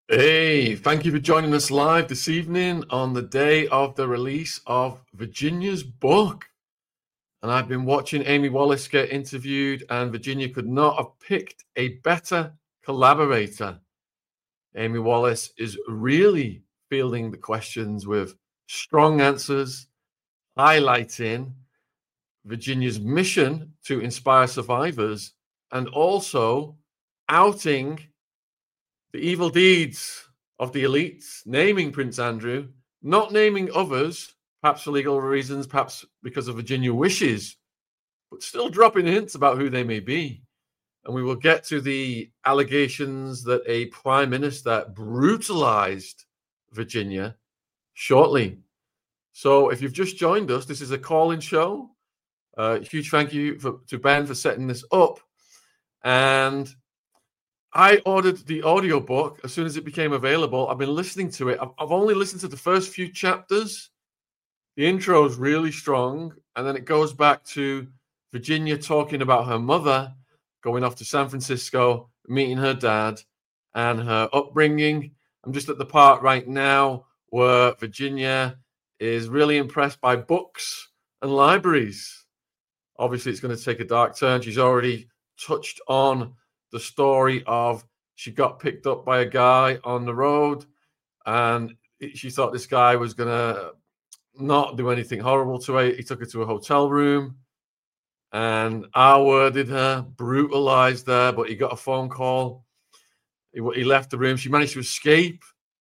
Hey, thank you for joining us live this evening on the day of the release of Virginia's book. And I've been watching Amy Wallace get interviewed, and Virginia could not have picked a better collaborator. Amy Wallace is really fielding the questions with strong answers, highlighting Virginia's mission to inspire survivors and also outing the evil deeds of the elites, naming Prince Andrew, not naming others, perhaps for legal reasons, perhaps because of Virginia wishes, but still dropping hints about who they may be. And we will get to the allegations that a prime minister brutalized Virginia shortly. So if you've just joined us, this is a call-in show. Huge thank you to Ben for setting this up. And I ordered the audiobook as soon as it became available. I've been listening to it. I've only listened to the first few chapters. The intro is really strong. And then it goes back to Virginia talking about her mother going off to San Francisco, meeting her dad and her upbringing. I'm just at the part right now where Virginia is really impressed by books and libraries. Obviously, it's going to take a dark turn. She's already touched on the story of she got picked up by a guy on the road, and she thought this guy was going to not do anything horrible to her. He took her to a hotel room and R-worded her, brutalized her, but he got a phone call. He left the room. She managed to escape.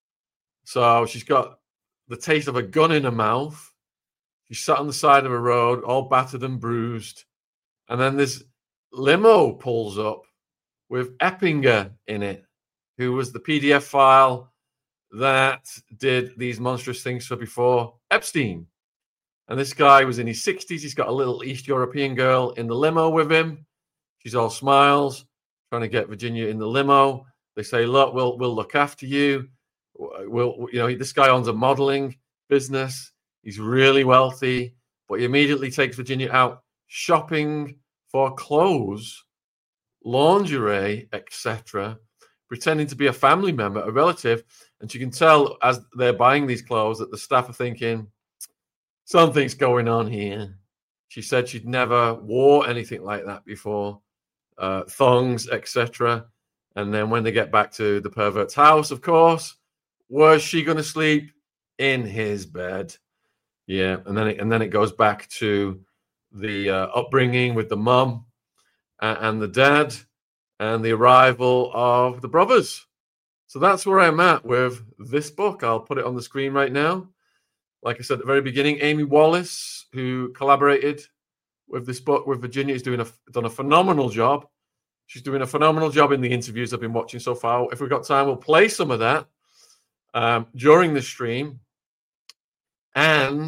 So she's got the taste of a gun in her mouth. She sat on the side of a road, all battered and bruised. And then this limo pulls up with Eppinger in it, who was the PDF file that did these monstrous things for before Epstein. And this guy was in his 60s. He's got a little East European girl in the limo with him. She's all smiles, trying to get Virginia in the limo. They say, look, we'll look after you. This guy owns a modeling business. He's really wealthy, but he immediately takes Virginia out shopping for clothes, lingerie, etc., pretending to be a family member, a relative. And she can tell as they're buying these clothes that the staff are thinking, something's going on here. She said she'd never wore anything like that before, thongs, etc. And then when they get back to the pervert's house, of course, was she going to sleep in his bed? Yeah, and then it goes back to the upbringing with the mom and the dad and the arrival of the brothers. So that's where I'm at with this book. I'll put it on the screen right now. Like I said at the very beginning, Amy Wallace, who collaborated with this book with Virginia, has done a phenomenal job. She's doing a phenomenal job in the interviews I've been watching so far. If we've got time, we'll play some of that during the stream. And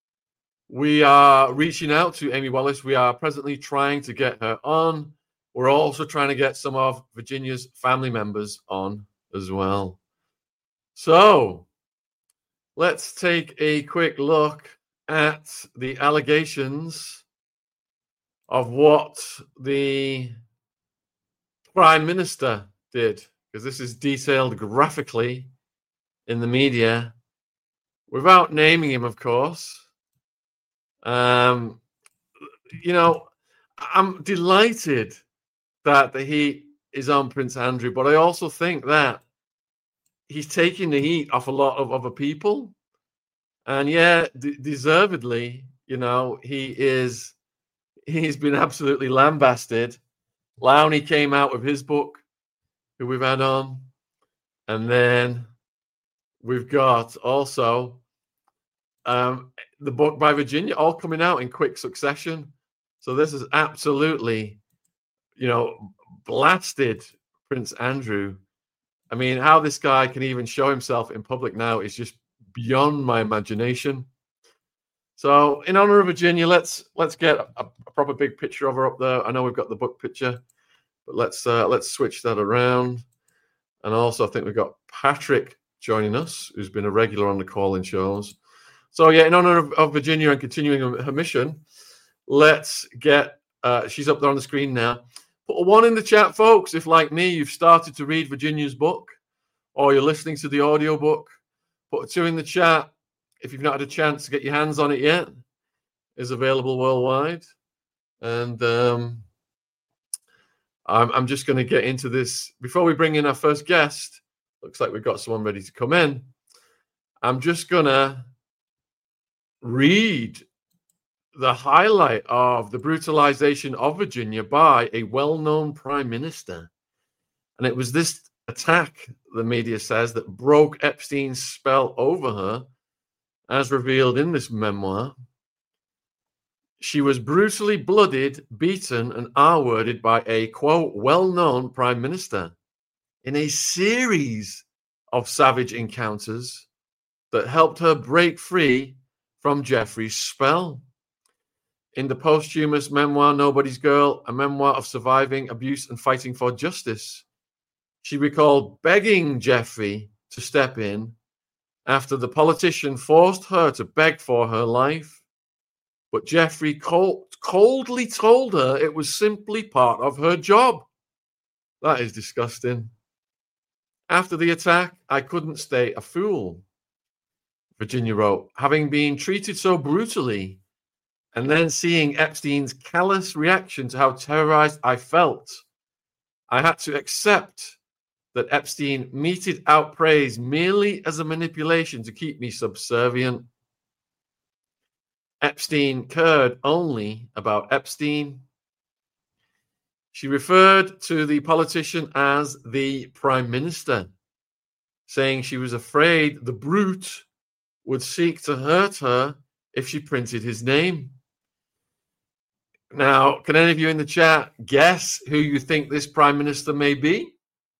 we are reaching out to Amy Wallace. We are presently trying to get her on. We're also trying to get some of Virginia's family members on as well. So let's take a quick look at the allegations of what the Prime Minister did, because this is detailed graphically in the media without naming him, of course. I'm delighted that the heat is on Prince Andrew, but I also think that he's taking the heat off a lot of other people. And yeah, deservedly, he's been absolutely lambasted. Lowney came out with his book, who we've had on. And then we've got also the book by Virginia, all coming out in quick succession. So this is absolutely, blasted Prince Andrew. I mean, how this guy can even show himself in public now is just beyond my imagination. So in honor of Virginia, let's get a proper big picture of her up there. I know we've got the book picture, but let's switch that around. And also, I think we've got Patrick joining us, who's been a regular on the call-in shows. So yeah, in honor of Virginia and continuing her mission, let's get, she's up there on the screen now. Put a 1 in the chat, folks, if like me, you've started to read Virginia's book. or you're listening to the audiobook, put a 2 in the chat. If you've not had a chance to get your hands on it yet, it's available worldwide. And I'm just going to get into this. Before we bring in our first guest, looks like we've got someone ready to come in. I'm just going to read the highlight of the brutalization of Virginia by a well-known prime minister. And it was this attack, the media says, that broke Epstein's spell over her, as revealed in this memoir. She was brutally bloodied, beaten, and R-worded by a, quote, well-known prime minister in a series of savage encounters that helped her break free from Jeffrey's spell. In the posthumous memoir, Nobody's Girl, a memoir of surviving abuse and fighting for justice, she recalled begging Jeffrey to step in after the politician forced her to beg for her life. But Jeffrey coldly told her it was simply part of her job. That is disgusting. After the attack, I couldn't stay a fool, Virginia wrote. Having been treated so brutally, and then seeing Epstein's callous reaction to how terrorized I felt, I had to accept that Epstein meted out praise merely as a manipulation to keep me subservient. Epstein cared only about Epstein. She referred to the politician as the prime minister, saying she was afraid the brute would seek to hurt her if she printed his name. Now, can any of you in the chat guess who you think this prime minister may be?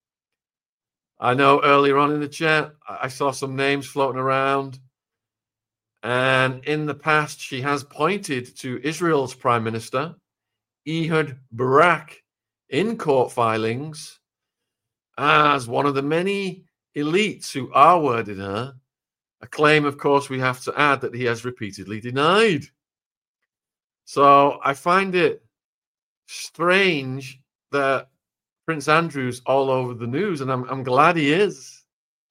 I know earlier on in the chat, I saw some names floating around. And in the past, she has pointed to Israel's prime minister, Ehud Barak, in court filings as one of the many elites who R-worded her, a claim, of course, we have to add that he has repeatedly denied. So I find it strange that Prince Andrew's all over the news, and I'm glad he is.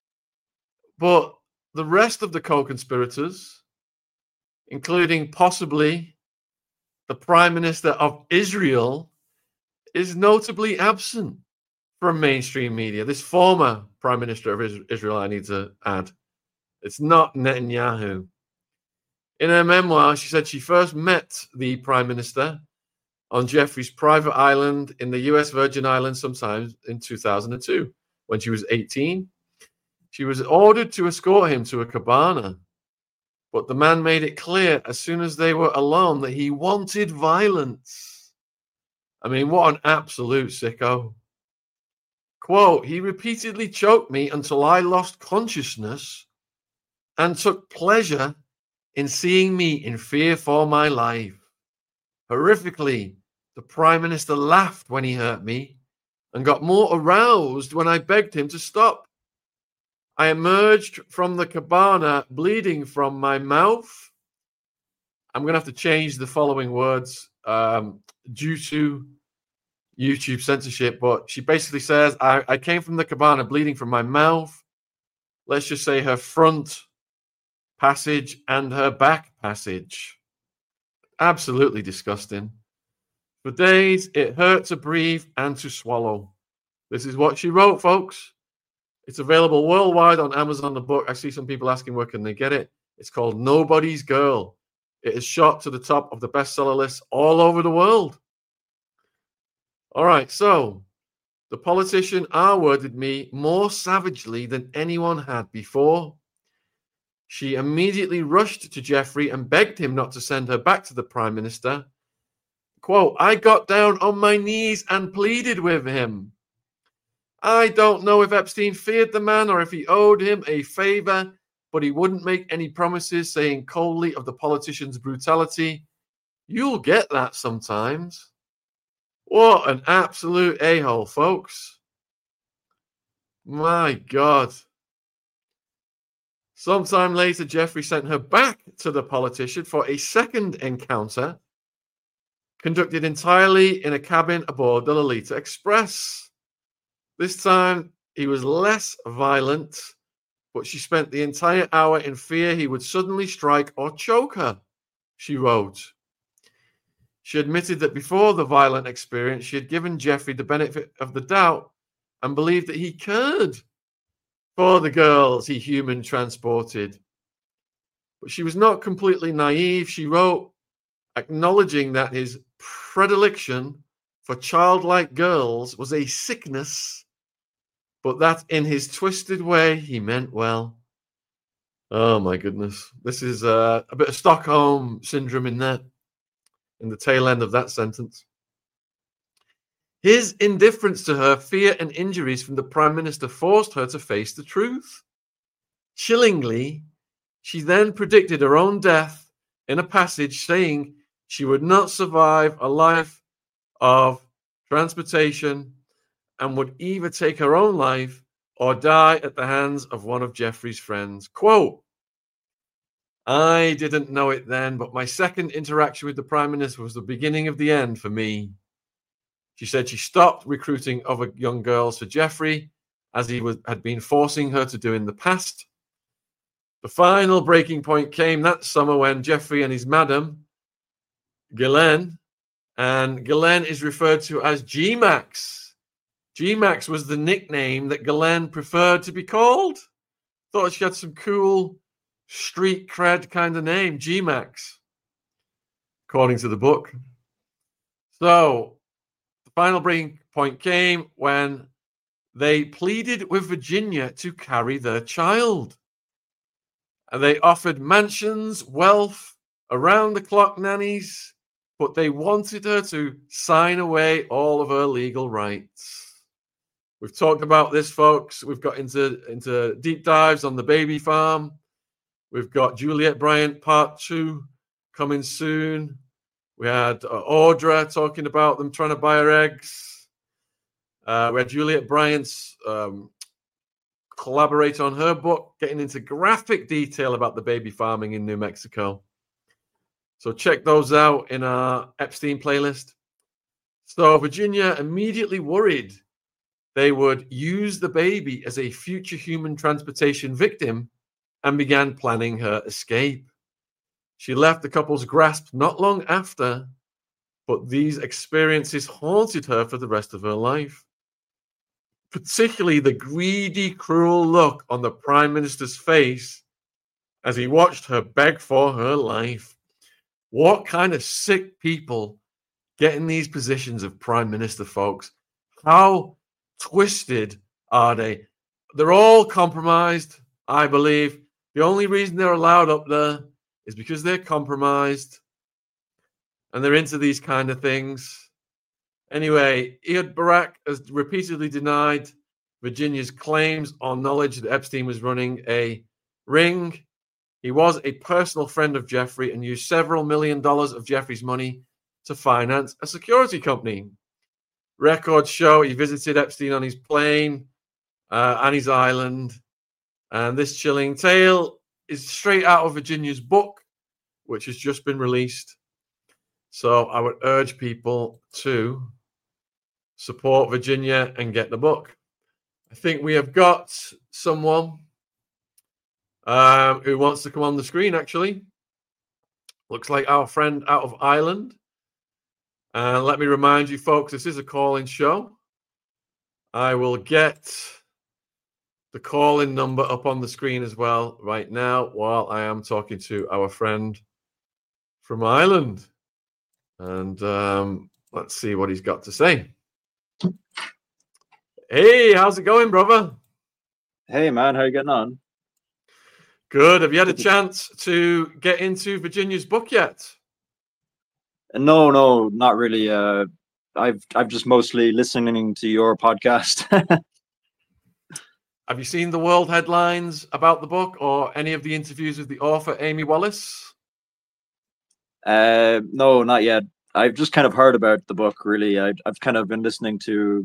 But the rest of the co-conspirators, including possibly the Prime Minister of Israel, is notably absent from mainstream media. This former Prime Minister of Israel, I need to add. It's not Netanyahu. In her memoir, she said she first met the Prime Minister on Jeffrey's private island in the U.S. Virgin Islands sometime in 2002. When she was 18, she was ordered to escort him to a cabana, but the man made it clear as soon as they were alone that he wanted violence. I mean, what an absolute sicko. Quote, he repeatedly choked me until I lost consciousness and took pleasure in seeing me in fear for my life. Horrifically, the Prime Minister laughed when he hurt me and got more aroused when I begged him to stop. I emerged from the cabana bleeding from my mouth. I'm going to have to change the following words due to YouTube censorship, but she basically says, I came from the cabana bleeding from my mouth. Let's just say her front passage and her back passage. Absolutely disgusting. For days, it hurt to breathe and to swallow. This is what she wrote, folks. It's available worldwide on Amazon, the book. I see some people asking where can they get it. It's called Nobody's Girl. It is shot to the top of the bestseller list all over the world. All right, so the politician R-worded me more savagely than anyone had before. She immediately rushed to Jeffrey and begged him not to send her back to the Prime Minister. Quote, I got down on my knees and pleaded with him. I don't know if Epstein feared the man or if he owed him a favor, but he wouldn't make any promises, saying coldly of the politician's brutality. You'll get that sometimes. What an absolute a-hole, folks. My God. Sometime later, Jeffrey sent her back to the politician for a second encounter, conducted entirely in a cabin aboard the Lolita Express. This time, he was less violent, but she spent the entire hour in fear he would suddenly strike or choke her, she wrote. She admitted that before the violent experience, she had given Jeffrey the benefit of the doubt and believed that he cared for the girls he human transported. But she was not completely naive. She wrote, acknowledging that his predilection for childlike girls was a sickness, but that in his twisted way he meant well. Oh my goodness. This is a bit of Stockholm syndrome in there, in the tail end of that sentence. His indifference to her fear and injuries from the Prime Minister forced her to face the truth. Chillingly, she then predicted her own death in a passage saying she would not survive a life of transportation and would either take her own life or die at the hands of one of Jeffrey's friends. Quote, I didn't know it then, but my second interaction with the Prime Minister was the beginning of the end for me. She said she stopped recruiting other young girls for Jeffrey, as he had been forcing her to do in the past. The final breaking point came that summer when Jeffrey and his madam, Ghislaine, and Ghislaine is referred to as G-Max. G-Max was the nickname that Ghislaine preferred to be called. Thought she had some cool street cred kind of name, G-Max, according to the book. So the final breaking point came when they pleaded with Virginia to carry their child. And they offered mansions, wealth, around-the-clock nannies, but they wanted her to sign away all of her legal rights. We've talked about this, folks. We've got into deep dives on the baby farm. We've got Juliet Bryant Part 2 coming soon. We had Audra talking about them trying to buy her eggs. We had Juliet Bryant's collaborate on her book, getting into graphic detail about the baby farming in New Mexico. So check those out in our Epstein playlist. So Virginia immediately worried they would use the baby as a future human transportation victim and began planning her escape. She left the couple's grasp not long after, but these experiences haunted her for the rest of her life. Particularly the greedy, cruel look on the Prime Minister's face as he watched her beg for her life. What kind of sick people get in these positions of Prime Minister, folks? How twisted are they? They're all compromised, I believe. The only reason they're allowed up there is because they're compromised and they're into these kind of things. Anyway, Ehud Barak has repeatedly denied Virginia's claims on knowledge that Epstein was running a ring. He was a personal friend of Jeffrey and used several $1 million of Jeffrey's money to finance a security company. Records show he visited Epstein on his plane and his island. And this chilling tale is straight out of Virginia's book, which has just been released. So I would urge people to support Virginia and get the book. I think we have got someone who wants to come on the screen, actually. Looks like our friend out of Ireland. And let me remind you, folks, this is a call-in show. I will get the call-in number up on the screen as well right now while I am talking to our friend from Ireland. And let's see what he's got to say. Hey, how's it going, brother? Hey, man, how you getting on? Good. Have you had a chance to get into Virginia's book yet? No, not really. I've just mostly listening to your podcast. Have you seen the world headlines about the book or any of the interviews with the author, Amy Wallace? No, not yet. I've just kind of heard about the book, really. I've kind of been listening to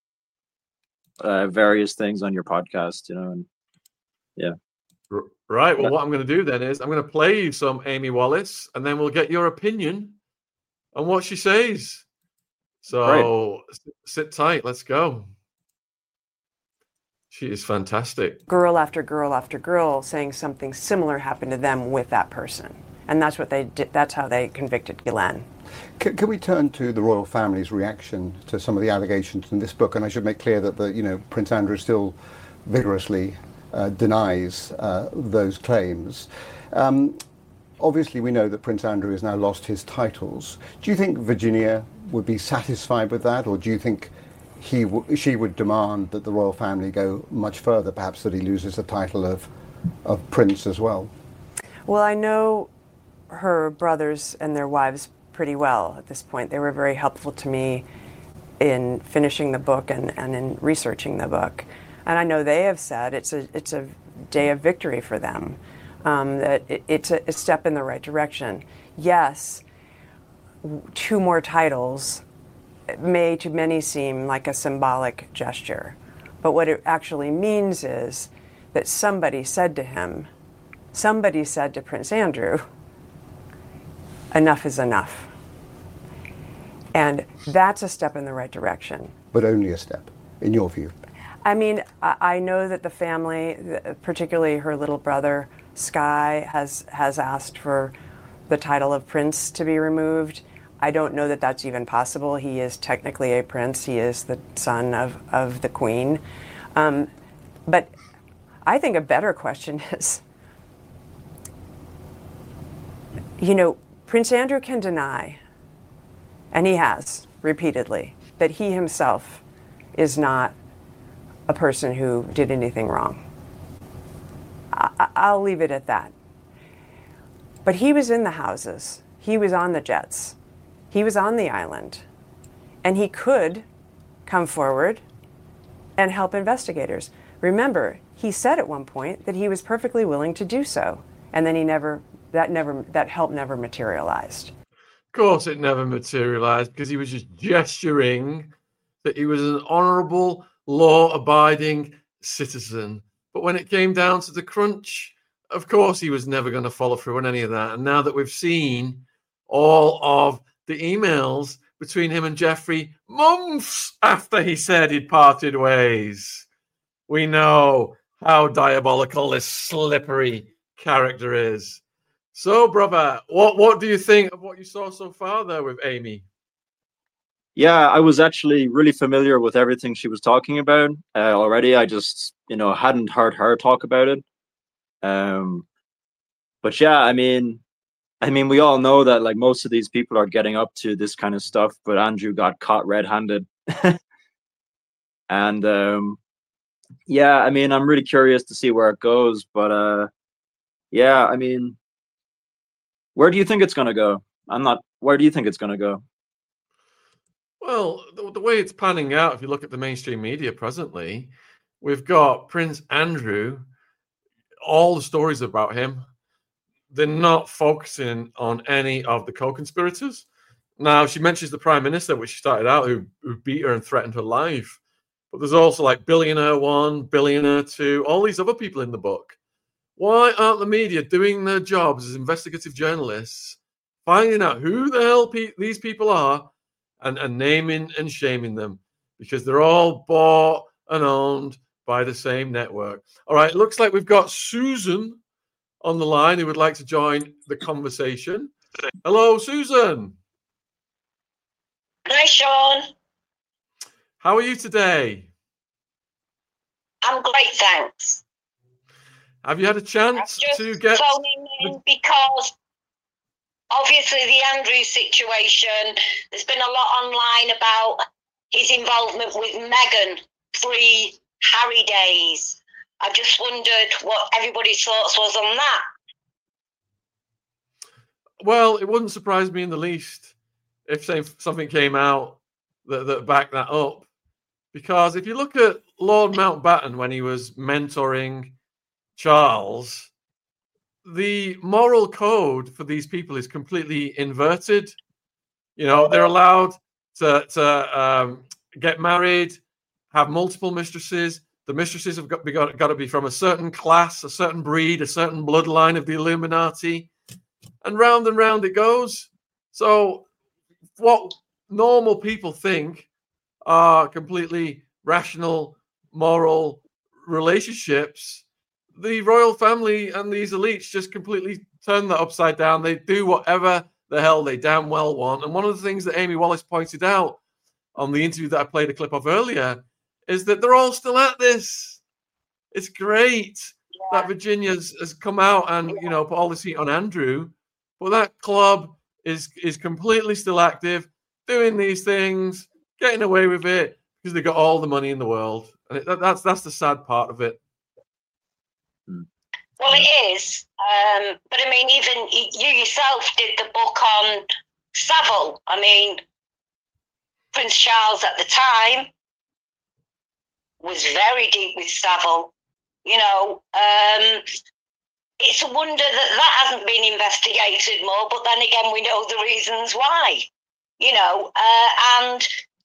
various things on your podcast, and yeah. Right. Well, what I'm going to do then is I'm going to play you some Amy Wallace, and then we'll get your opinion on what she says. So sit tight. Let's go. She is fantastic. Girl after girl after girl saying something similar happened to them with that person. And that's what they did. That's how they convicted Ghislaine. Can we turn to the royal family's reaction to some of the allegations in this book? And I should make clear that Prince Andrew still vigorously denies those claims. Obviously, we know that Prince Andrew has now lost his titles. Do you think Virginia would be satisfied with that, or do you think she would demand that the royal family go much further, perhaps that he loses the title of prince as well? Well, I know her brothers and their wives pretty well at this point. They were very helpful to me in finishing the book and in researching the book. And I know they have said it's a day of victory for them, that it's a step in the right direction. Yes, 2 more titles may to many seem like a symbolic gesture, but what it actually means is that somebody said to Prince Andrew, enough is enough. And that's a step in the right direction. But only a step, in your view? I mean, I know that the family, particularly her little brother, Skye, has asked for the title of prince to be removed. I don't know that that's even possible. He is technically a prince. He is the son of the queen. But I think a better question is, Prince Andrew can deny, and he has repeatedly, that he himself is not a person who did anything wrong. I'll leave it at that. But he was in the houses. He was on the jets. He was on the island. And he could come forward and help investigators. Remember, he said at one point that he was perfectly willing to do so. And then that help never materialized. Of course it never materialized, because he was just gesturing that he was an honorable, law-abiding citizen. But when it came down to the crunch, of course he was never going to follow through on any of that. And now that we've seen all of the emails between him and Jeffrey months after he said he'd parted ways, we know how diabolical this slippery character is. So, brother, what do you think of what you saw so far there with Amy? Yeah, I was actually really familiar with everything she was talking about already. I just, hadn't heard her talk about it. But yeah, I mean, we all know that like most of these people are getting up to this kind of stuff, but Andrew got caught red-handed. And yeah, I mean, I'm really curious to see where it goes. But yeah, I mean, where do you think it's going to go? Where do you think it's going to go? Well, the way it's panning out, if you look at the mainstream media presently, we've got Prince Andrew, all the stories about him, they're not focusing on any of the co-conspirators. Now, she mentions the Prime Minister, which she started out, who beat her and threatened her life. But there's also like Billionaire 1, Billionaire 2, all these other people in the book. Why aren't the media doing their jobs as investigative journalists, finding out who the hell these people are, and naming and shaming them? Because they're all bought and owned by the same network. All right, looks like we've got Susan on the line who would like to join the conversation. Hello, Susan. Hi, Sean. How are you today? I'm great, thanks. Have you had a chance to get... phoning in because obviously the Andrew situation, there's been a lot online about his involvement with Meghan pre-Harry days. I just wondered what everybody's thoughts was on that. Well, it wouldn't surprise me in the least if something came out that backed that up. Because if you look at Lord Mountbatten when he was mentoring Charles, the moral code for these people is completely inverted. They're allowed to get married, have multiple mistresses. The mistresses have got to be from a certain class, a certain breed, a certain bloodline of the Illuminati. And round it goes. So what normal people think are completely rational, moral, relationships, the royal family and these elites just completely turn that upside down. They do whatever the hell they damn well want. And one of the things that Amy Wallace pointed out on the interview that I played a clip of earlier is that they're all still at this. It's great that Virginia has come out and, you know, put all this heat on Andrew, but that club is completely still active, doing these things, getting away with it because they got all the money in the world. And that's the sad part of it. Well, it is. But I mean, even you yourself did the book on Savile. I mean, Prince Charles at the time was very deep with Savile. You know, it's a wonder that hasn't been investigated more, but then again, we know the reasons why. You know, and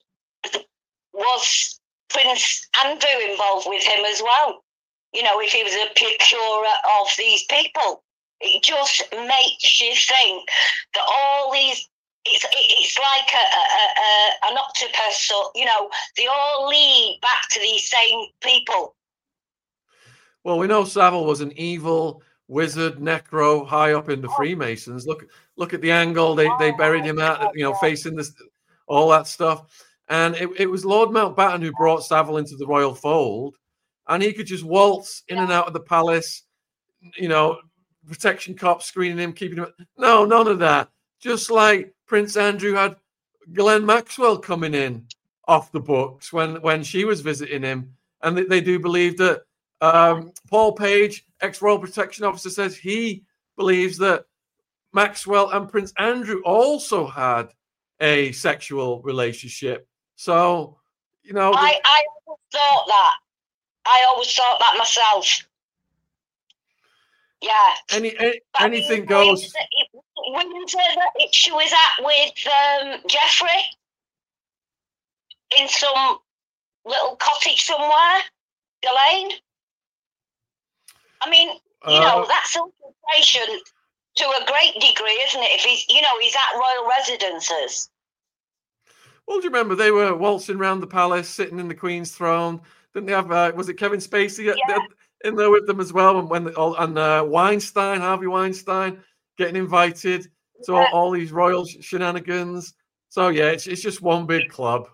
was Prince Andrew involved with him as well? You know, if he was a procurer of these people. It just makes you think that all these, it's like an octopus, so, you know, they all lead back to these same people. Well, we know Savile was an evil wizard, necro, high up in the Freemasons. Look at the angle they buried him at, you know, facing this, all that stuff. And it was Lord Mountbatten who brought Savile into the royal fold, and he could just waltz in and out of the palace, you know, protection cops screening him, keeping him. No, none of that. Just like Prince Andrew had Ghislaine Maxwell coming in off the books when she was visiting him, and they do believe that. Paul Page, ex-Royal Protection Officer, says he believes that Maxwell and Prince Andrew also had a sexual relationship. So, you know... I always thought that. I always thought that myself. Yeah. Anything goes... She was at with Jeffrey in some little cottage somewhere, Ghislaine. I mean, you know, that's infiltration to a great degree, isn't it? If he's at royal residences. Well, do you remember they were waltzing around the palace, sitting in the Queen's throne? Didn't they have? Was it Kevin Spacey in there with them as well? And Weinstein, Harvey Weinstein, getting invited to all these royal shenanigans. So yeah, it's just one big club.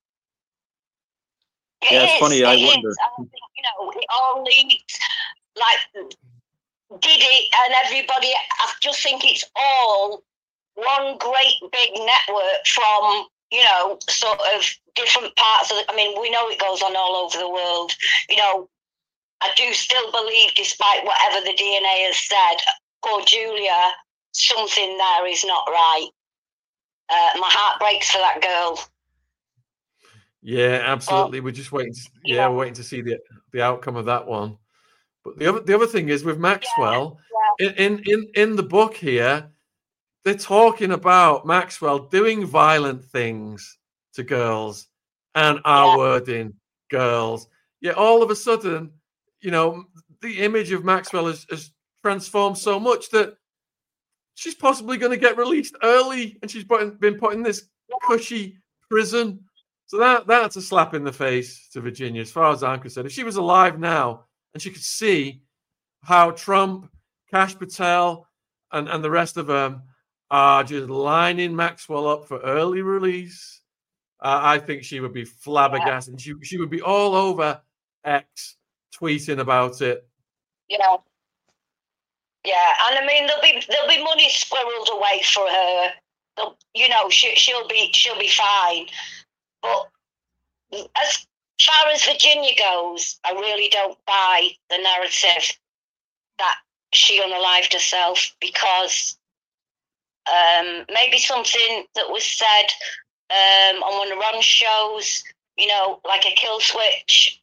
It's funny. I wonder. I think, you know, it all leads. Like Diddy and everybody, I just think it's all one great big network from, you know, sort of different parts of I mean, we know it goes on all over the world. You know, I do still believe, despite whatever the DNA has said, poor Julia, something there is not right. My heart breaks for that girl. Yeah, absolutely. We're just waiting. We're waiting to see the outcome of that one. But the other thing is with Maxwell, in the book here, they're talking about Maxwell doing violent things to girls and R-wording girls. Yet all of a sudden, you know, the image of Maxwell has transformed so much that she's possibly going to get released early, and she's been put in this cushy prison. So that's a slap in the face to Virginia, as far as I'm concerned. If she was alive now, and she could see how Trump, Kash Patel, and the rest of them are just lining Maxwell up for early release, I think she would be flabbergasted. Yeah. She would be all over X tweeting about it. Yeah. Yeah, and I mean there'll be money squirreled away for her. You know, she'll be fine. But as far as Virginia goes, I really don't buy the narrative that she unalived herself, because maybe something that was said on one of Ron's shows, you know, like a kill switch.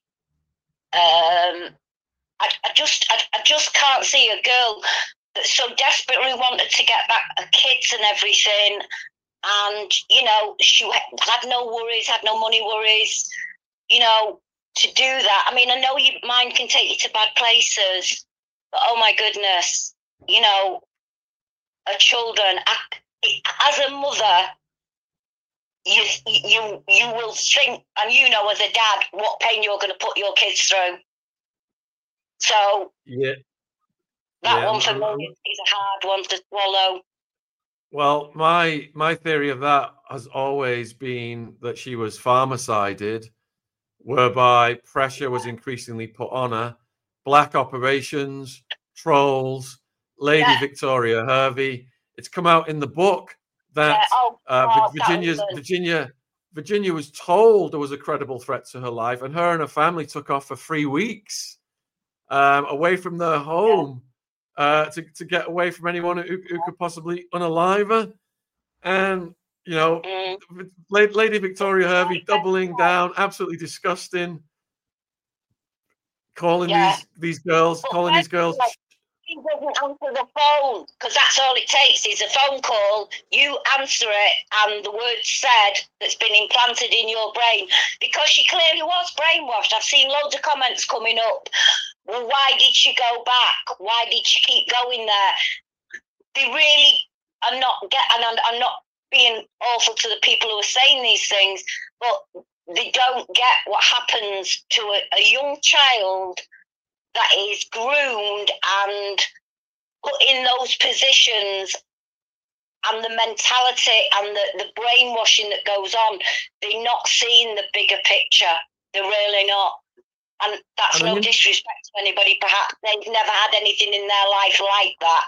I just can't see a girl that so desperately wanted to get back her kids and everything, and, you know, she had no worries, had no money worries, you know, to do that. I mean, I know your mind can take you to bad places, but oh my goodness, you know, her children, as a mother, you will think, and you know as a dad, what pain you're going to put your kids through. So Yeah. that one for me is a hard one to swallow. Well, my theory of that has always been that she was pharmacided, whereby pressure was increasingly put on her. Black operations, trolls, Lady Victoria Hervey. It's come out in the book that Virginia was told there was a credible threat to her life, and her family took off for 3 weeks away from their home to get away from anyone who could possibly unalive her. And Lady Victoria Hervey doubling down, absolutely disgusting. Calling these girls. He doesn't answer the phone, because that's all it takes is a phone call. You answer it, and the word said that's been implanted in your brain, because she clearly was brainwashed. I've seen loads of comments coming up. Well, why did she go back? Why did she keep going there? They really are not and I'm not being awful to the people who are saying these things, but they don't get what happens to a young child that is groomed and put in those positions, and the mentality and the brainwashing that goes on. They're not seeing the bigger picture. They're really not. And that's no disrespect to anybody. Perhaps they've never had anything in their life like that.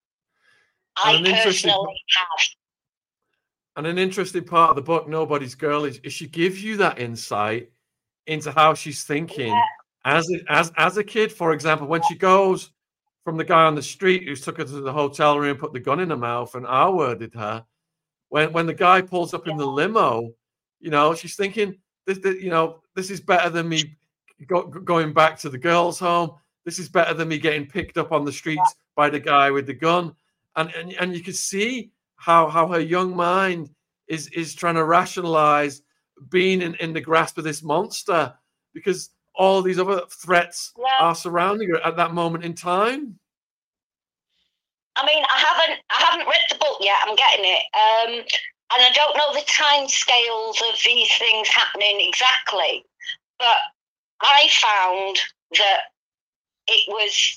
I personally have. And an interesting part of the book, Nobody's Girl, is she gives you that insight into how she's thinking as a kid. For example, when she goes from the guy on the street who took her to the hotel room, put the gun in her mouth, and R-worded her. When the guy pulls up in the limo, she's thinking, this is better than me going back to the girls' home. This is better than me getting picked up on the streets by the guy with the gun. And you can see how her young mind is trying to rationalize being in the grasp of this monster, because all these other threats are surrounding her at that moment in time. I mean, I haven't read the book yet. I'm getting it, and I don't know the time scales of these things happening exactly. But I found that it was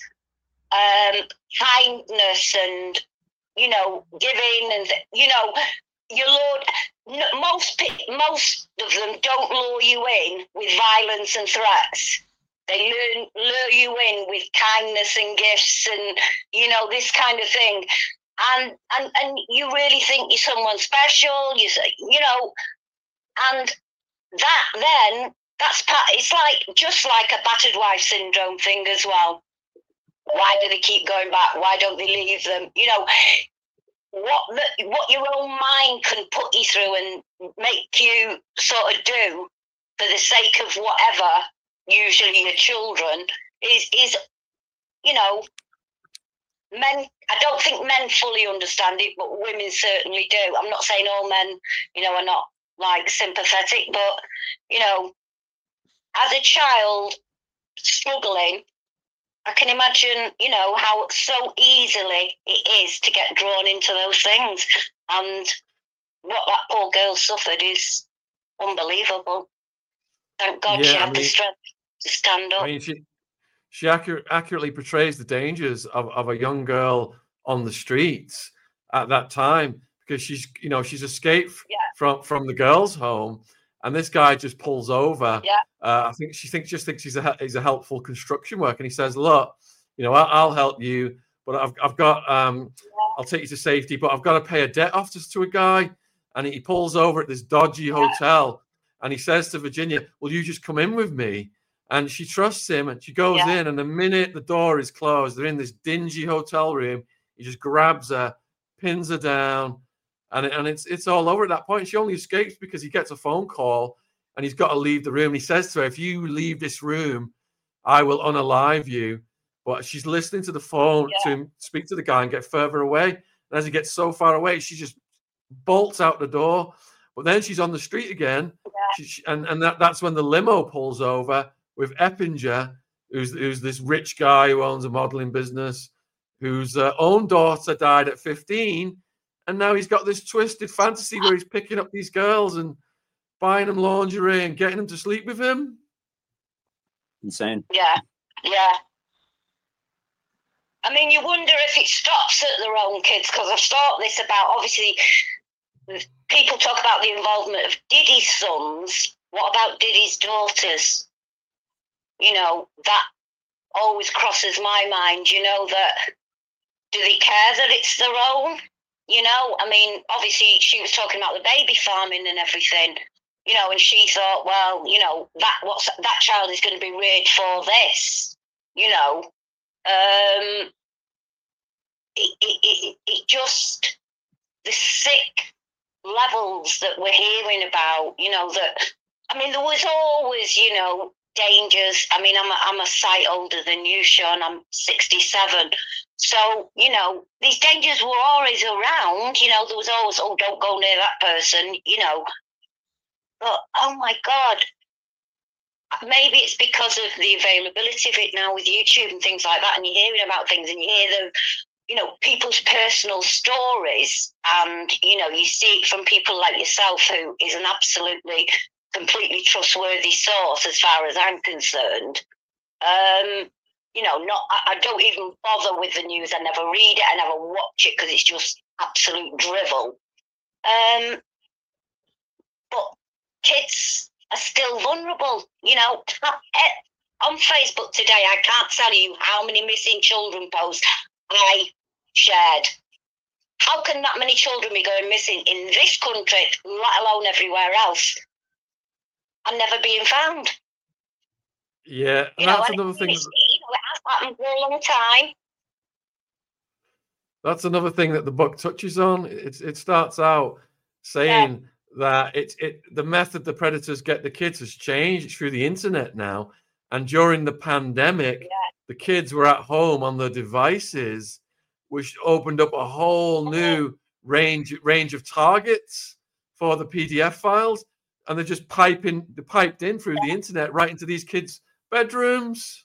kindness and giving, and your Lord. Most of them don't lure you in with violence and threats. They lure you in with kindness and gifts and this kind of thing, and you really think you're someone special. And that's part. It's like just like a battered wife syndrome thing as well. Why do they keep going back? Why don't they leave them? What your own mind can put you through and make you sort of do for the sake of whatever, usually your children, is men. I don't think men fully understand it, but women certainly do. I'm not saying all men, are not like sympathetic, but as a child struggling, I can imagine, how so easily it is to get drawn into those things. And what that poor girl suffered is unbelievable. Thank God she had the strength to stand up. I mean, she accurately portrays the dangers of a young girl on the streets at that time, because she's escaped from the girls' home, and this guy just pulls over. I think she just thinks he's a helpful construction worker, and he says, "Look, I'll help you, but I've got I'll take you to safety, but I've got to pay a debt off to a guy." And he pulls over at this dodgy hotel, and he says to Virginia, "Will you just come in with me?" And she trusts him, and she goes in, and the minute the door is closed, they're in this dingy hotel room. He just grabs her, pins her down, and it's all over at that point. She only escapes because he gets a phone call, and he's got to leave the room. He says to her, "If you leave this room, I will unalive you." But she's listening to the phone to him speak to the guy and get further away. And as he gets so far away, she just bolts out the door. But then she's on the street again, and that's when the limo pulls over with Eppinger, who's this rich guy who owns a modeling business, whose own daughter died at 15, and now he's got this twisted fantasy where he's picking up these girls and buying them lingerie and getting them to sleep with him. Insane. Yeah. I mean, you wonder if it stops at their own kids, because I've thought this about, obviously, people talk about the involvement of Diddy's sons. What about Diddy's daughters? You know, that always crosses my mind, you know, that do they care that it's their own? You know, I mean, obviously she was talking about the baby farming and everything, you know, and she thought, well, you know, that child is going to be reared for this, you know. It just, the sick levels that we're hearing about, you know, that, I mean, there was always, you know, dangers. I mean, I'm a sight older than you, Sean. I'm 67. So, you know, these dangers were always around. You know, there was always, oh, don't go near that person, you know. But, oh, my God. Maybe it's because of the availability of it now with YouTube and things like that, and you're hearing about things and you hear them, you know, people's personal stories, and, you know, you see it from people like yourself, who is an absolutely, completely trustworthy source as far as I'm concerned. You know, I don't even bother with the news. I never read it. I never watch it because it's just absolute drivel. But kids are still vulnerable. You know, on Facebook today, I can't tell you how many missing children posts I shared. How can that many children be going missing in this country, let alone everywhere else, and never being found? Yeah, and that's another thing. You know, it has happened for a long time. That's another thing that the book touches on. It starts out saying that the method the predators get the kids has changed through the internet now. And during the pandemic, the kids were at home on their devices, which opened up a whole new range of targets for the PDF files. And they're just piped in through the internet right into these kids' bedrooms.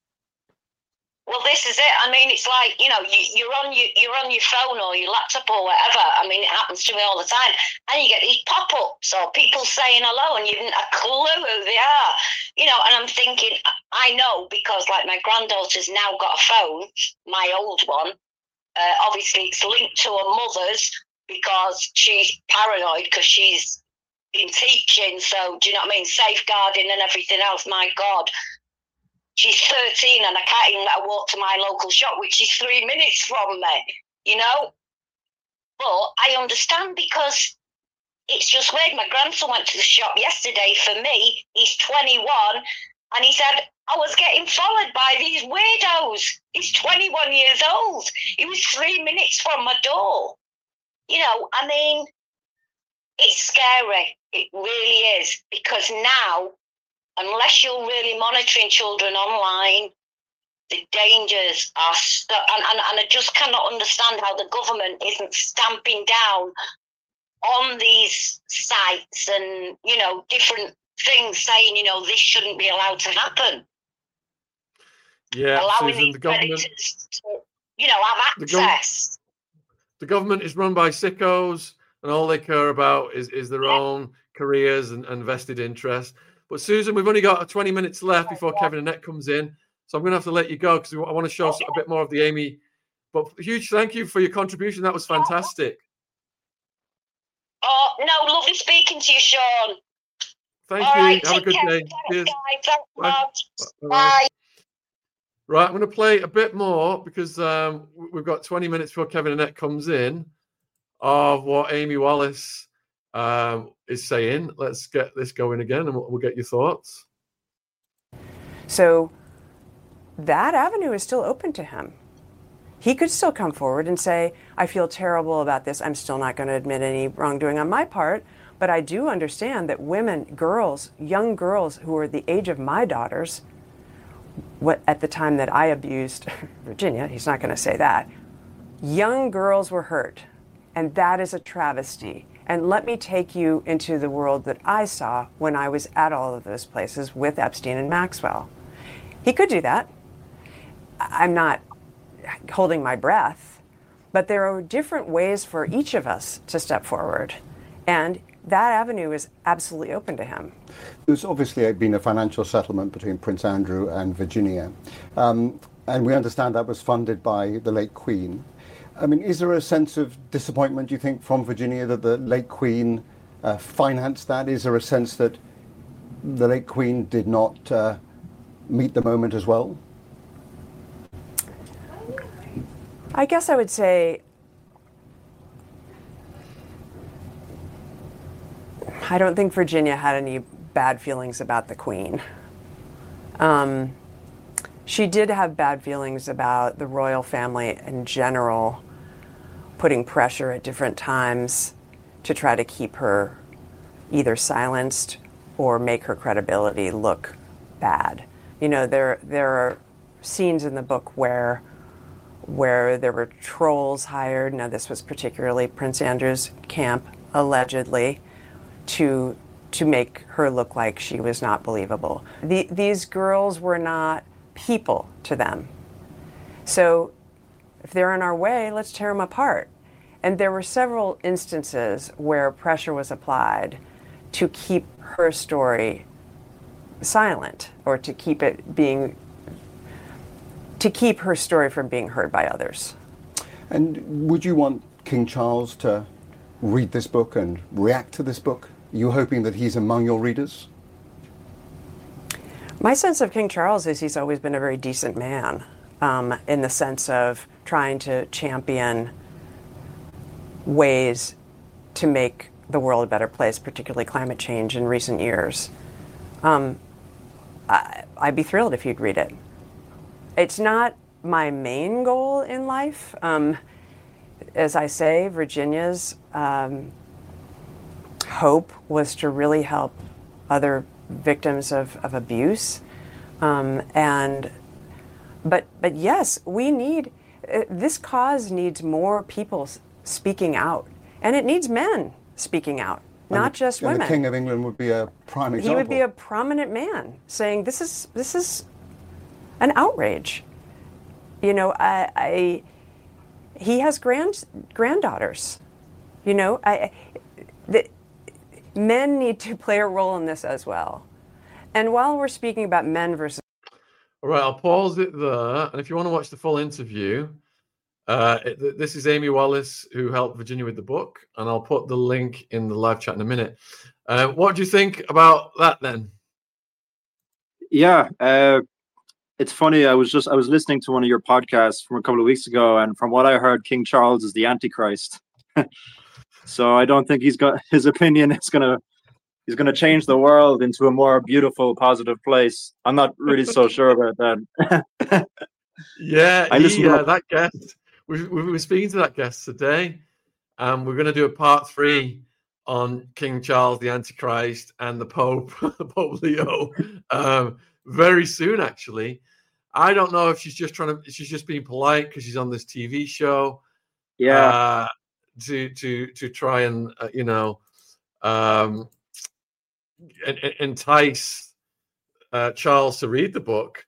Well, this is it. I mean, it's like, you know, you're on your phone or your laptop or whatever. I mean, it happens to me all the time. And you get these pop-ups or people saying hello and you haven't a clue who they are. You know, and I'm thinking, I know, because like my granddaughter's now got a phone, my old one. Obviously, it's linked to her mother's because she's paranoid because she's been teaching. So, do you know what I mean? Safeguarding and everything else. My God. She's 13 and I can't even let her walk to my local shop, which is 3 minutes from me, you know? But I understand, because it's just weird. My grandson went to the shop yesterday for me. He's 21 and he said, I was getting followed by these weirdos. He's 21 years old. He was 3 minutes from my door. You know, I mean, it's scary. It really is, because now, unless you're really monitoring children online, the dangers are and I just cannot understand how the government isn't stamping down on these sites and, you know, different things saying, you know, this shouldn't be allowed to happen. Yeah, allowing Susan, these predators to, you know, have access. The government is run by sickos, and all they care about is their own careers and vested interest. But Susan, we've only got 20 minutes left before Kevin Annette comes in. So I'm going to have to let you go because I want to show us a bit more of the Amy. But huge thank you for your contribution. That was fantastic. Oh, no, lovely speaking to you, Sean. Thank you. Right, have a good day. Cheers. Bye. Bye. Right, I'm going to play a bit more because we've got 20 minutes before Kevin Annette comes in of what Amy Wallace is saying. Let's get this going again and we'll get your thoughts. So that avenue is still open to him. He could still come forward and say, I feel terrible about this. I'm still not going to admit any wrongdoing on my part, but I do understand that women, girls, young girls who are the age of my daughters, at the time that I abused Virginia, he's not going to say that, young girls were hurt, and that is a travesty. And let me take you into the world that I saw when I was at all of those places with Epstein and Maxwell. He could do that. I'm not holding my breath, but there are different ways for each of us to step forward. And that avenue is absolutely open to him. There's obviously been a financial settlement between Prince Andrew and Virginia. And we understand that was funded by the late Queen. I mean, is there a sense of disappointment, do you think, from Virginia that the late Queen financed that? Is there a sense that the late Queen did not meet the moment as well? I guess I would say I don't think Virginia had any bad feelings about the Queen. She did have bad feelings about the royal family in general, putting pressure at different times to try to keep her either silenced or make her credibility look bad. You know, there are scenes in the book where there were trolls hired. Now, this was particularly Prince Andrew's camp, allegedly, to make her look like she was not believable. These girls were not people to them. So if they're in our way, let's tear them apart. And there were several instances where pressure was applied to keep her story silent, or to keep her story from being heard by others. And would you want King Charles to read this book and react to this book? Are you hoping that he's among your readers? My sense of King Charles is he's always been a very decent man, in the sense of trying to champion ways to make the world a better place, particularly climate change in recent years. I'd be thrilled if you'd read it. It's not my main goal in life. As I say, Virginia's hope was to really help other victims of abuse. But yes, we need, this cause needs more people speaking out. And it needs men speaking out, not just women. And the King of England would be a prime example. He would be a prominent man saying, this is an outrage. You know, he has granddaughters. You know, men need to play a role in this as well. And while we're speaking about men versus... All right, I'll pause it there. And if you want to watch the full interview, this is Amy Wallace, who helped Virginia with the book, and I'll put the link in the live chat in a minute. What do you think about that then? Yeah, it's funny. I was listening to one of your podcasts from a couple of weeks ago, and from what I heard, King Charles is the Antichrist. So I don't think he's got his opinion. He's gonna change the world into a more beautiful, positive place. I'm not really so sure about that. Yeah, that guest. We were speaking to that guest today, and we're going to do a part 3 on King Charles the Antichrist and the Pope, Pope Leo, very soon. Actually, I don't know if she's just being polite because she's on this TV show. Yeah. To try and entice Charles to read the book.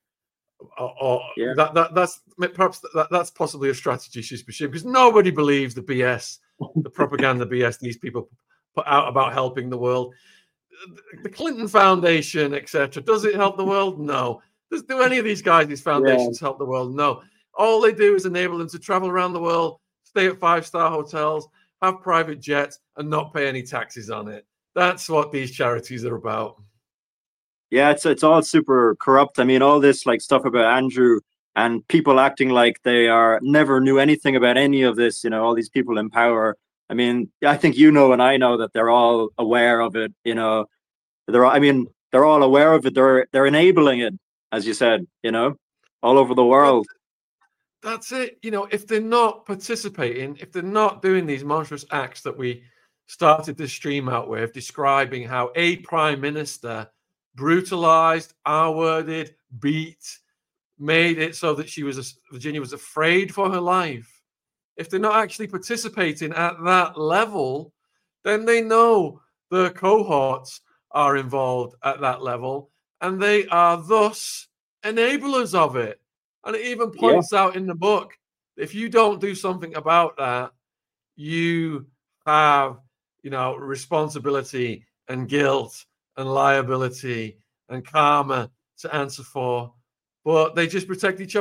That's possibly a strategy she's pursuing, because nobody believes the BS, the propaganda BS these people put out about helping the world. The Clinton Foundation, etc. Does it help the world? No. Do any of these guys, these foundations, help the world? No. All they do is enable them to travel around the world, stay at 5-star hotels, have private jets, and not pay any taxes on it. That's what these charities are about. Yeah, it's all super corrupt. I mean, all this like stuff about Andrew and people acting like they never knew anything about any of this. You know, all these people in power. I mean, I think you know, and I know that they're all aware of it. You know, they're all aware of it. They're enabling it, as you said. You know, all over the world. That's it. You know, if they're not participating, if they're not doing these monstrous acts that we started this stream out with, describing how a prime minister brutalized, R-worded, beat, made it so that Virginia was afraid for her life. If they're not actually participating at that level, then they know the cohorts are involved at that level, and they are thus enablers of it. And it even points out in the book, if you don't do something about that, you have, responsibility and guilt and liability and karma to answer for. But they just protect each other.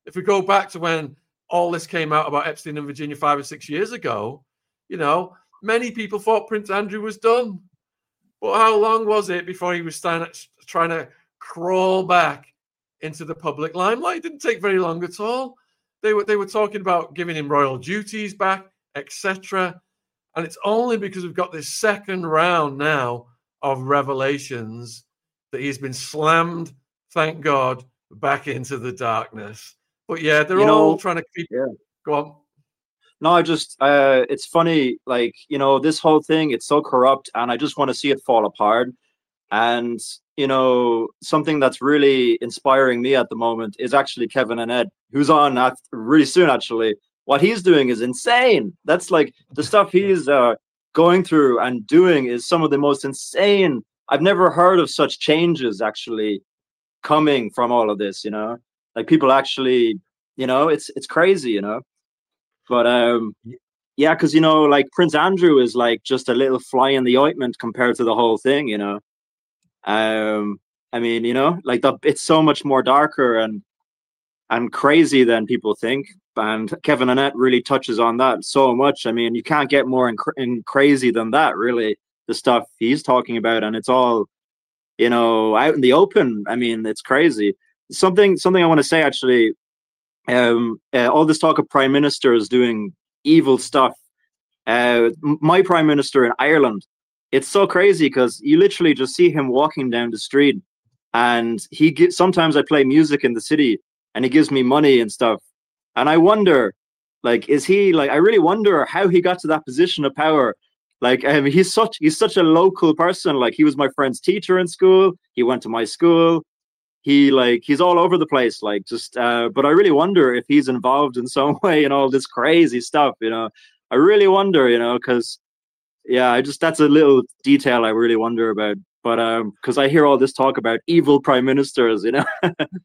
If we go back to when all this came out about Epstein and Virginia 5 or 6 years ago, you know, many people thought Prince Andrew was done. But how long was it before he was trying to crawl back into the public limelight? It didn't take very long at all. They were talking about giving him royal duties back, etc. And it's only because we've got this second round now of revelations that he's been slammed, thank God, back into the darkness. But yeah, they're all trying to keep. Yeah. Go on. No, I just, it's funny, like, you know, this whole thing, it's so corrupt, and I just want to see it fall apart. And, you know, something that's really inspiring me at the moment is actually Kevin Annett, who's on really soon, actually. What he's doing is insane. That's like the stuff he's going through and doing is some of the most insane. I've never heard of such changes actually coming from all of this, you know, like people actually, you know, it's crazy, you know. But yeah, because, you know, like Prince Andrew is like just a little fly in the ointment compared to the whole thing, you know. I mean, you know, like it's so much more darker and crazy than people think. And Kevin Annett really touches on that so much. I mean, you can't get more crazy than that, really, the stuff he's talking about. And it's all, you know, out in the open. I mean, it's crazy. Something I want to say, actually, all this talk of prime ministers doing evil stuff. My prime minister in Ireland, it's so crazy because you literally just see him walking down the street, and sometimes I play music in the city, and he gives me money and stuff, and I wonder, like, is he like? I really wonder how he got to that position of power. Like, he's such a local person. Like, he was my friend's teacher in school. He went to my school. He's all over the place, like, just but I really wonder if he's involved in some way in all this crazy stuff, you know. I really wonder, you know, because yeah, that's a little detail I really wonder about. But because I hear all this talk about evil prime ministers, you know.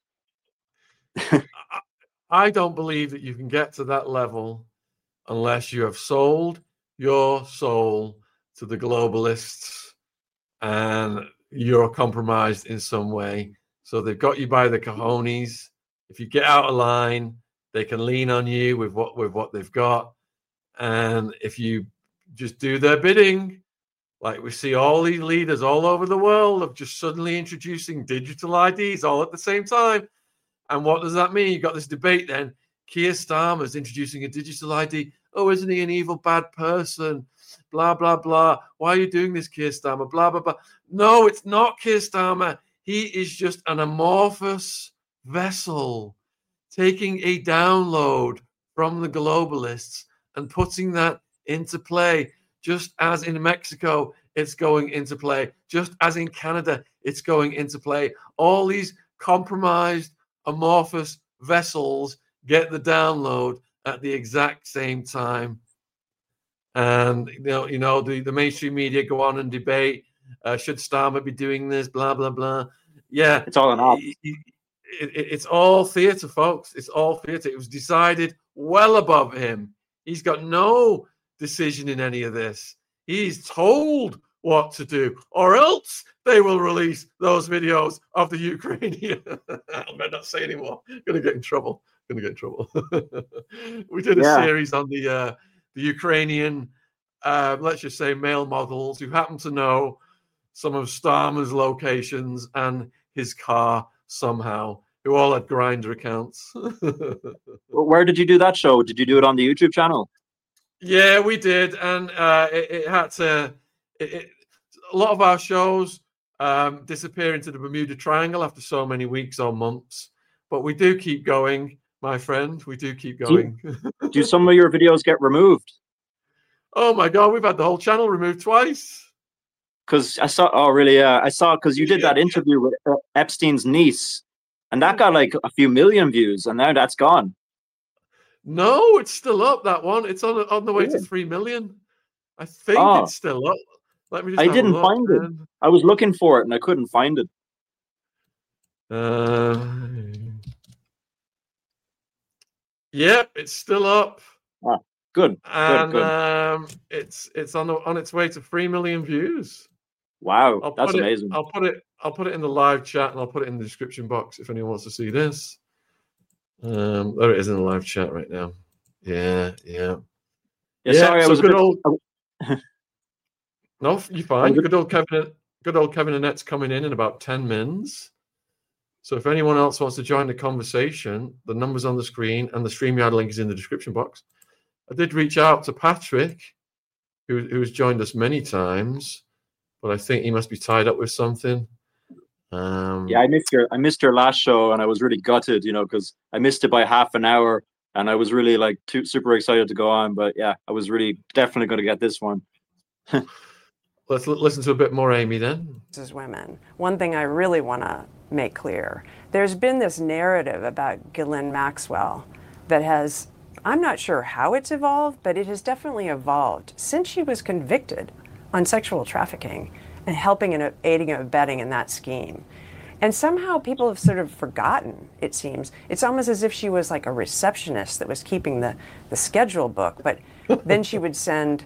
I don't believe that you can get to that level unless you have sold your soul to the globalists and you're compromised in some way. So they've got you by the cojones. If you get out of line, they can lean on you with what they've got. And if you just do their bidding, like we see all these leaders all over the world of just suddenly introducing digital IDs all at the same time. And what does that mean? You've got this debate then. Keir Starmer's introducing a digital ID. Oh, isn't he an evil, bad person? Blah, blah, blah. Why are you doing this, Keir Starmer? Blah, blah, blah. No, it's not Keir Starmer. He is just an amorphous vessel taking a download from the globalists and putting that into play, just as in Mexico, it's going into play, just as in Canada, it's going into play. All these compromised, amorphous vessels get the download at the exact same time. And, you know, the mainstream media go on and debate, should Starmer be doing this, blah, blah, blah. Yeah. It's all an op. It's all theatre, folks. It's all theatre. It was decided well above him. He's got no decision in any of this. He's told what to do, or else they will release those videos of the Ukrainian. I better not say anymore. Gonna get in trouble. We did a series on the Ukrainian, let's just say, male models who happen to know some of Starmer's locations and his car somehow, who all had Grindr accounts. Where did you do that show? Did you do it on the YouTube channel? Yeah, we did, and it had to. A lot of our shows disappear into the Bermuda Triangle after so many weeks or months, but we do keep going, my friend. We do keep going. Do some of your videos get removed? Oh my God, we've had the whole channel removed twice. Because I saw, oh really? Yeah, I saw, because you did that interview with Epstein's niece, and that got like a few million views, and now that's gone. No, it's still up. That one, it's on the way to 3 million. I think it's still up. Let me just. I didn't find it. I was looking for it and I couldn't find it. Yep, it's still up. Good. And it's on its way to 3 million views. Wow, that's amazing. I'll put it in the live chat, and I'll put it in the description box if anyone wants to see this. There it is in the live chat right now. Yeah. Sorry, I so was good a bit, old. No, you're fine. Good old Kevin Annette's coming in about 10 minutes. So if anyone else wants to join the conversation, the number's on the screen and the StreamYard link is in the description box. I did reach out to Patrick, who's joined us many times, but I think he must be tied up with something. I missed your last show, and I was really gutted, because I missed it by half an hour, and I was really super excited to go on. But yeah, I was really definitely going to get this one. Let's listen to a bit more, Amy, then. As women, one thing I really want to make clear: there's been this narrative about Ghislaine Maxwell that has, I'm not sure how it's evolved, but it has definitely evolved since she was convicted on sexual trafficking and helping and aiding and abetting in that scheme. And somehow people have sort of forgotten, it seems. It's almost as if she was like a receptionist that was keeping the schedule book, but then she would send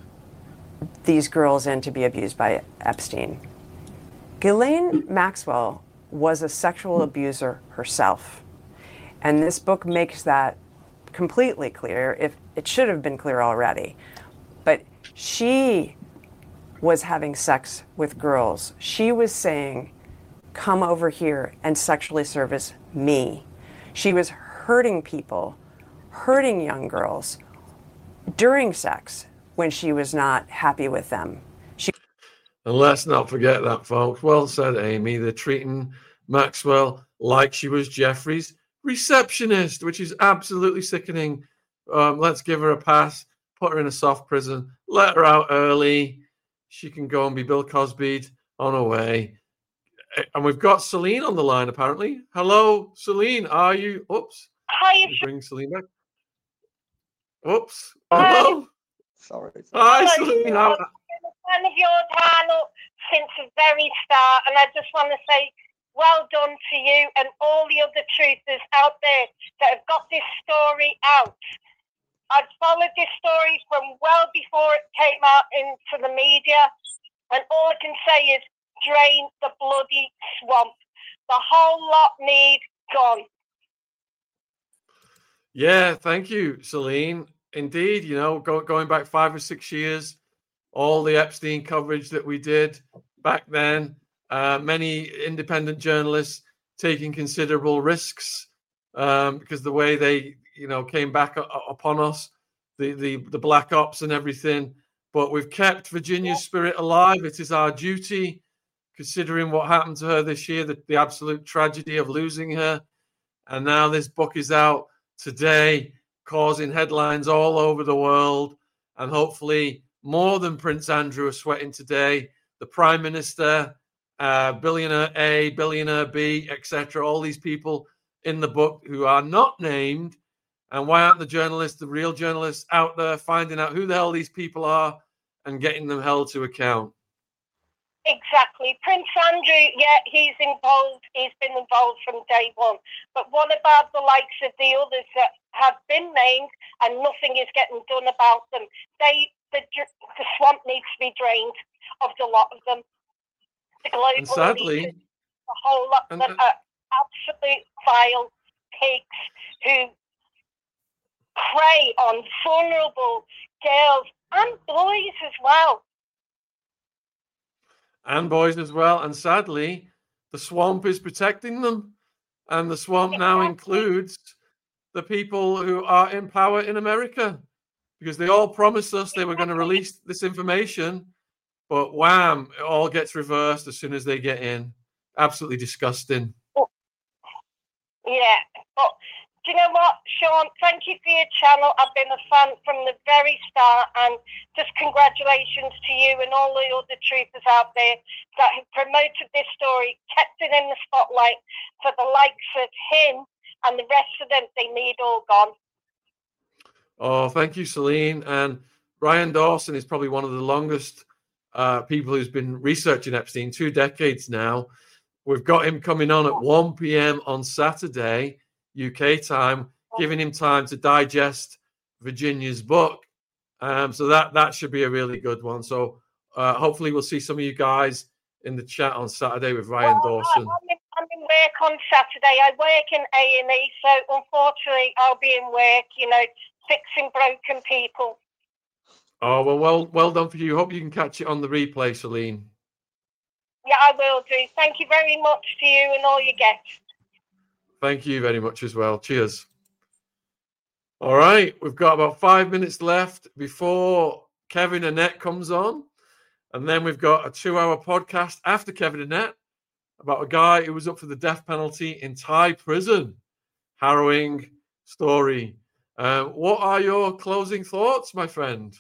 these girls in to be abused by Epstein. Ghislaine Maxwell was a sexual abuser herself. And this book makes that completely clear. If it should have been clear already. But she was having sex with girls. She was saying, come over here and sexually service me. She was hurting people, hurting young girls during sex when she was not happy with them. And let's not forget that, folks. Well said, Amy. They're treating Maxwell like she was Jeffrey's receptionist, which is absolutely sickening. Let's give her a pass, put her in a soft prison, let her out early. She can go and be Bill Cosby'd on her way. And we've got Celine on the line, apparently. Hello, Celine. Are you? Oops. Hi. Bring Celine back. Oops. Hello. Sorry. Hi, Celine. I'm a fan of your channel since the very start, and I just want to say well done to you and all the other truthers out there that have got this story out. I've followed this story from well before it came out into the media, and all I can say is drain the bloody swamp. The whole lot need gone. Yeah, thank you, Celine. Indeed, going back 5 or 6 years, all the Epstein coverage that we did back then, many independent journalists taking considerable risks because the way they, came back upon us, the black ops and everything. But we've kept Virginia's spirit alive. It is our duty, considering what happened to her this year, the absolute tragedy of losing her. And now this book is out today, causing headlines all over the world. And hopefully more than Prince Andrew are sweating today. The Prime Minister, billionaire A, billionaire B, etc. All these people in the book who are not named. And why aren't the journalists, the real journalists out there finding out who the hell these people are and getting them held to account? Exactly. Prince Andrew, yeah, he's involved. He's been involved from day one. But what about the likes of the others that have been named and nothing is getting done about them? The swamp needs to be drained of the lot of them. The global and sadly, leaders, the whole lot that are absolute vile pigs who prey on vulnerable girls and boys as well. And boys as well. And sadly, the swamp is protecting them. And the swamp now includes the people who are in power in America, because they all promised us they were going to release this information. But wham, it all gets reversed as soon as they get in. Absolutely disgusting. Yeah. But do you know what, Sean? Thank you for your channel. I've been a fan from the very start, and just congratulations to you and all the other truthers out there that have promoted this story, kept it in the spotlight for the likes of him and the rest of them. They need all gone. Oh, thank you, Celine. And Ryan Dawson is probably one of the longest people who's been researching Epstein, 2 decades now. We've got him coming on at 1 p.m. on Saturday, UK time, giving him time to digest Virginia's book. So that should be a really good one. So hopefully we'll see some of you guys in the chat on Saturday with Ryan Dawson. I'm in work on Saturday. I work in A&E, so unfortunately I'll be in work, fixing broken people. Oh, well done for you. Hope you can catch it on the replay, Celine. Yeah, I will do. Thank you very much to you and all your guests. Thank you very much as well. Cheers. All right, we've got about 5 minutes left before Kevin Annett comes on. And then we've got a 2-hour podcast after Kevin Annett about a guy who was up for the death penalty in Thai prison. Harrowing story. What are your closing thoughts, my friend?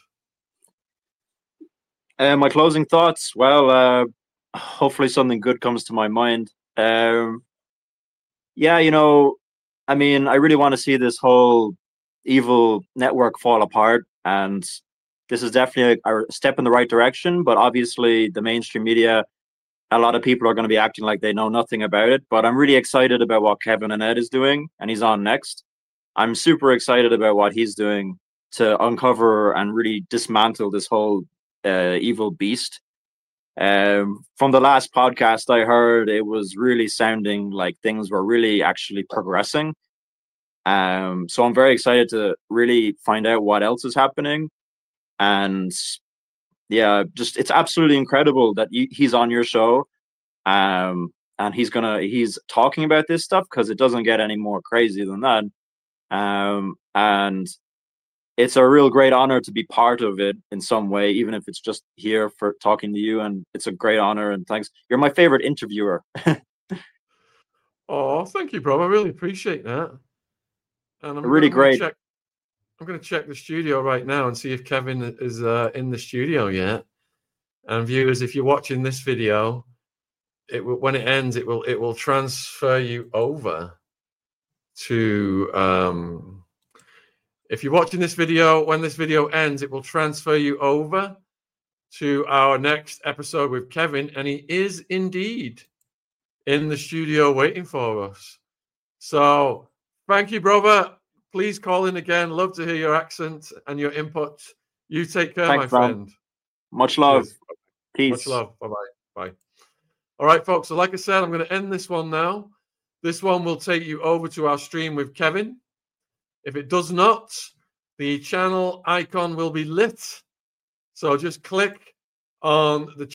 My closing thoughts. Well, hopefully something good comes to my mind. I really want to see this whole evil network fall apart, and this is definitely a step in the right direction. But obviously, the mainstream media, a lot of people are going to be acting like they know nothing about it. But I'm really excited about what Kevin Annett is doing, and he's on next. I'm super excited about what he's doing to uncover and really dismantle this whole evil beast. From the last podcast I heard, it was really sounding like things were really actually progressing. So I'm very excited to really find out what else is happening. And yeah, just it's absolutely incredible that he's on your show. And he's talking about this stuff, because it doesn't get any more crazy than that. And it's a real great honor to be part of it in some way, even if it's just here for talking to you. And it's a great honor, and thanks. You're my favorite interviewer. Oh, thank you, bro. I really appreciate that. And I'm really great. I'm going to check the studio right now and see if Kevin is in the studio yet. And viewers, if you're watching this video, when it ends, it will transfer you over to. If you're watching this video, when this video ends, it will transfer you over to our next episode with Kevin, and he is indeed in the studio waiting for us. So thank you, brother. Please call in again. Love to hear your accent and your input. You take care, Thanks, my friend. Much love. Cheers. Peace. Much love. Bye-bye. Bye. All right, folks. So like I said, I'm going to end this one now. This one will take you over to our stream with Kevin. If it does not, the channel icon will be lit. So just click on the